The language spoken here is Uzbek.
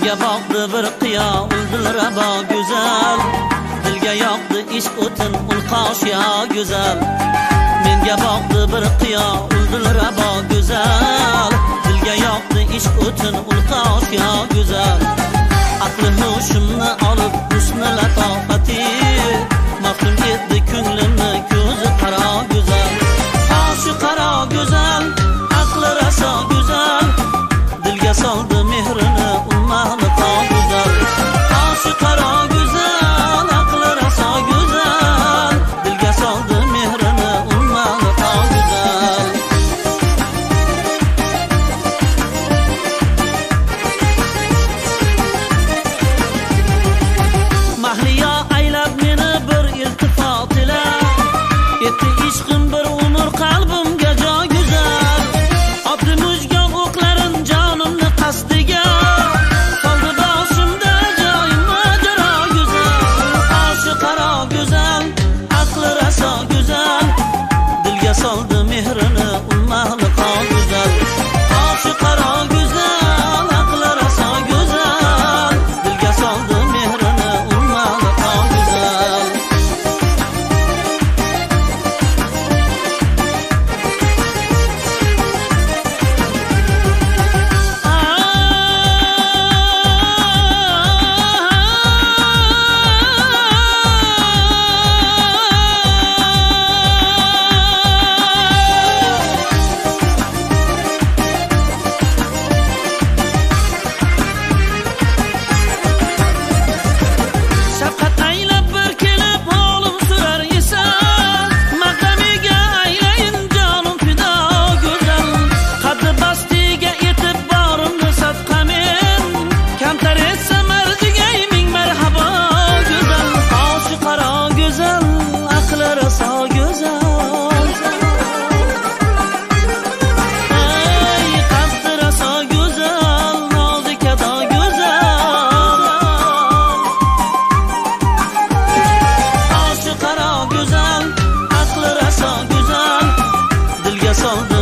Menga boqdi bir qiyo uldilrabo go'zal, dilga yoqdi ishq o'tin ulqosh ya go'zal. Menga boqdi bir qiyo uldilrabo go'zal, dilga yoqdi ishq o'tin ulqosh ya go'zal. Aqli hushimni olib husni latofati, maftun etdi ko'nglimni ko'zi qaro go'zal. Qoshi qaro go'zal, aqli raso go'zal, dilga soldi mehrini ummahli qo'zal. Qoshi qaro go'zal, aqli raso go'zal, dilga soldi mehrini ummahli qo'zal. Mahliyo aylab meni bir iltifot ila, etdi ishqim bir umr qalbimga joy go'zal. Otdi mujgan o'qlarin jonimni qasdiga, soldi boshimda joy mojaro go'zal. Qoshi qaro go'zal, aqli raso go'zal, dilga soldi mehrini ummahli qo'zal. Qoshi qaro go'zal, aqli raso go'zal, dilga soldi mehrini ummahli qo'zal. Shafqat aylab bir kelib holim surar esa, maqamiga aylayin jonim fido go'zal. Qaddi bastiga yetib borimni sadqamen, kamtar esa marjigay ming marhabo go'zal. Qoshi qaro go'zal, aqli raso go'zal, ey qaddi raso go'zal, nozik ado go'zal. Qoshi qaro go'zal, aqli raso go'zal, dilga soldi